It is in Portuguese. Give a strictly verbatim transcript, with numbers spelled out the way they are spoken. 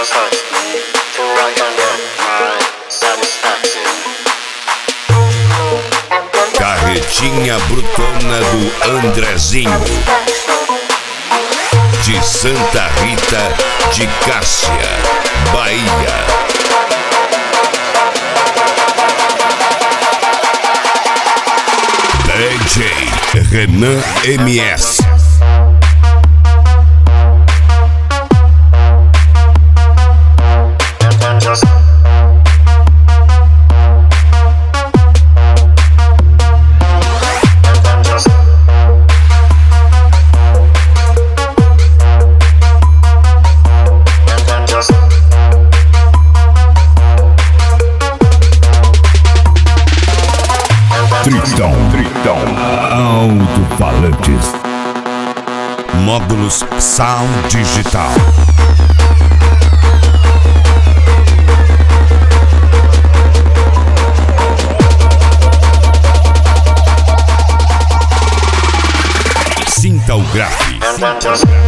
Carretinha brutona do Andrezinho, de Santa Rita de Cássia, Bahia. D J Renan M S. Tritão, Tritão, alto-falantes, módulos Sound Digital. Sinta o grave.